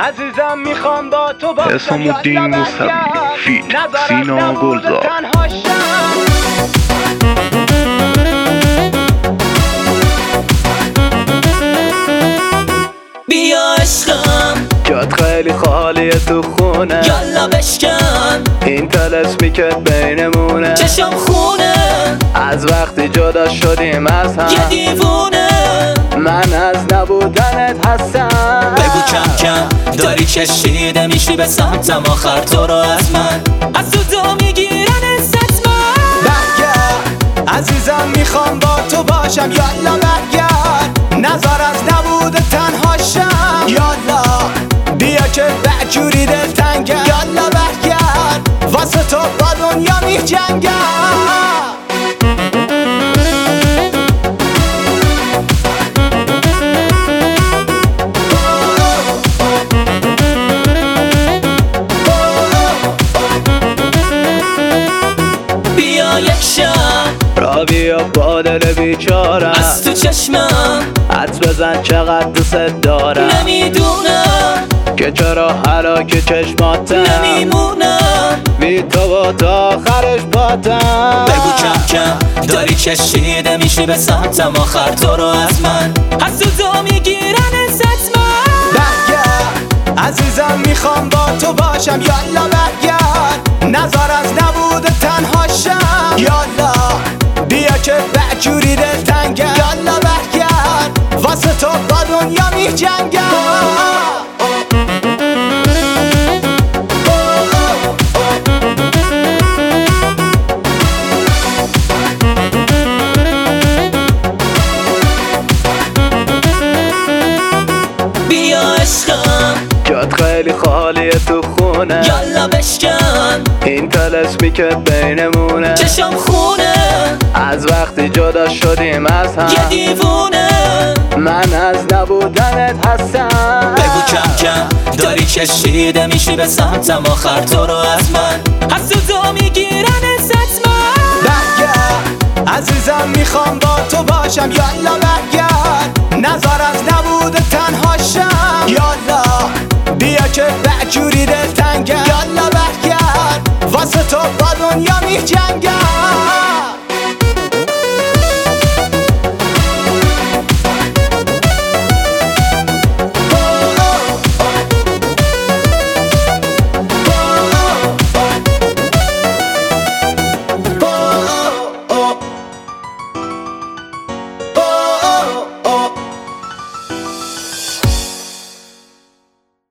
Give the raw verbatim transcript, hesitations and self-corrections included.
عزیزم میخوام با تو باشم حسام الدین موسوی فیت سینا گلزار. بیا عشقم جات خیلی خالیه تو خونه، یالا بشکن این طلسمی که بینمونه، چشم خونه از وقتی جدا شدیم از هم یه دیوونه. من از نبودنت هستم. بگو کم کم داری کشیده میشی به سمتم، آخر تو رو از من از تو دو میگیرن ستمن. برگرد عزیزم میخوام با تو باشم، یالا برگرد نظر از نبود تنهاشم. یالا بیا که بجوری دلتنگم، یالا برگرد واسه تو با دنیا میجنگم. را بیا با دل بیچارم، از تو چشمم حدس بزن چقدر دوست دارم. نمیدونم که چرا حلاک چشماتم، نمیمونم بی تو با تا آخرش باتم. بگو کم کم داری کشیده میشی به سمتم، آخر تو رو از من از تو دو میگیرن ستمن. برگرد عزیزم میخوام با تو باشم، یالا برگرد نظر از نبود تنهاشم. یالا بیا که بجوری دلتنگم، یالا برگرد واسه تو با دنیا میجنگم. بیا عشقم جات خیلی خالیه تو خونه، یالا بشکن این طلسمی که بینمونه، چشم خونه از وقتی جدا شدیم از هم یه دیوونه. من از نبودنت هستم. بگو کم کم داری کشیده میشی به سمتم، آخر تو رو از من از تو دو میگیرن ستمن. برگرد عزیزم میخوام با تو باشم، یالا برگرد نظر از نبود تنهاشم. یالا بیا که بجوری دلتنگم، یالا برگرد واسه تو با دنیا میجنگم.